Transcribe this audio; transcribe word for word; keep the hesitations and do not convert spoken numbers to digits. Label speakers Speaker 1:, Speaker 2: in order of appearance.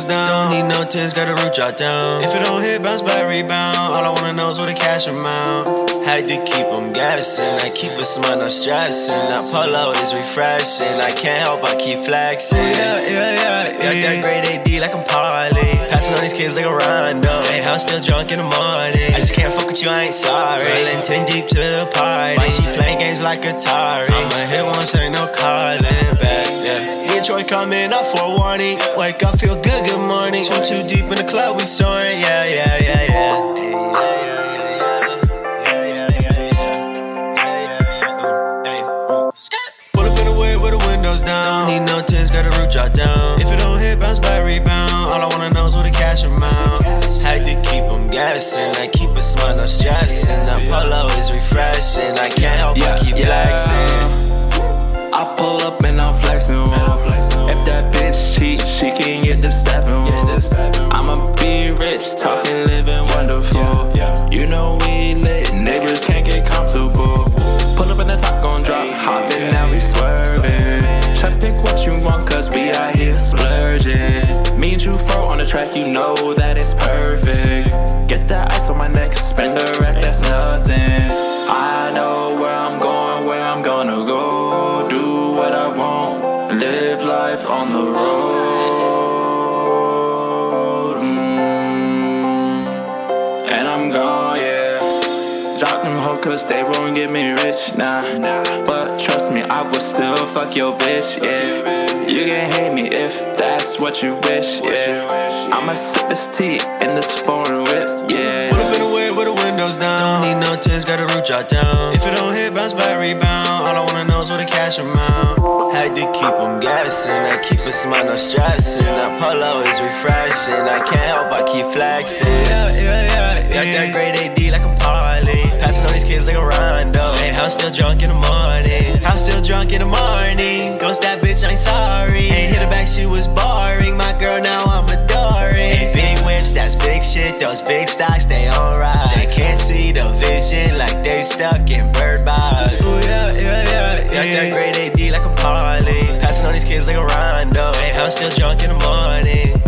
Speaker 1: down. Don't need no tips, got a root drop down. If it don't hit, bounce back, rebound. All I wanna know is what a cash amount. Had to keep them guessing. I keep a smile, no stressing. That polo is refreshing. I can't help but keep flexing. Yeah, yeah, yeah, yeah. Got that grade A D like I'm Parley. Passing on these kids like a Rondo. Hey, I'm still drunk in the morning. I just can't fuck with you, I ain't sorry. Rolling ten deep to the party. Why she playing games like Atari? I'ma hit once, ain't no calling back, yeah. Detroit coming up for a warning. Wake up, feel good, good morning. Too, too deep in the club, we soaring. Yeah, yeah, yeah, yeah. Pull up in the way with the windows down. Don't need no tips, got a root drop down. If it don't hit, bounce back, rebound. All I wanna know is what a cash amount. Had to keep them guessing. I keep a smile, no stressing. That polo is refreshing. I can't help but keep flexing.
Speaker 2: I pull up and I'm flexing. If that bitch cheat, she can get the stepping. I'ma be rich, talking, living wonderful. You know we lit, neighbors can't get comfortable. Pull up in the top, gon' drop, hopping, now we swerving. Try to pick what you want, cause we out here splurging. Me and you fro on the track, you know that it's perfect. Get that ice on my neck, spend a rack, that's nothing. I know where I'm going, where I'm gonna go. Do what I want, live life on the road. mm. And I'm gone, yeah. Drop them hoes cause they won't get me rich, nah. But trust me, I will still fuck your bitch, yeah. You can hate me if that's what you wish, yeah. I'ma sip this tea in this foreign whip, yeah.
Speaker 1: Pull up in the way with the windows down. Don't need no tips, got a root drop down. If it don't hit, bounce back, rebound. All I wanna know is what a cash amount. Had to keep them guessing. I keep a smile, no stressing. That polo is refreshing. I can't help but keep flexing. Yeah, yeah, yeah, yeah. Got that grade A D like I'm Parley. Passing on these kids like a Rondo. Hey, I'm still drunk in the morning. I'm still drunk in the morning. Ghost that bitch, I ain't sorry. Ain't hit her back, she was boring. My girl, now I'm adoring. Hey, big whips, that's big shit. Those big stocks, they on rise. They can't see the vision like they stuck in bird box. Ooh, yeah, yeah, yeah. Got that grade A D like I'm Parley. Passing on these kids like a Rondo. Hey, I'm still drunk in the morning.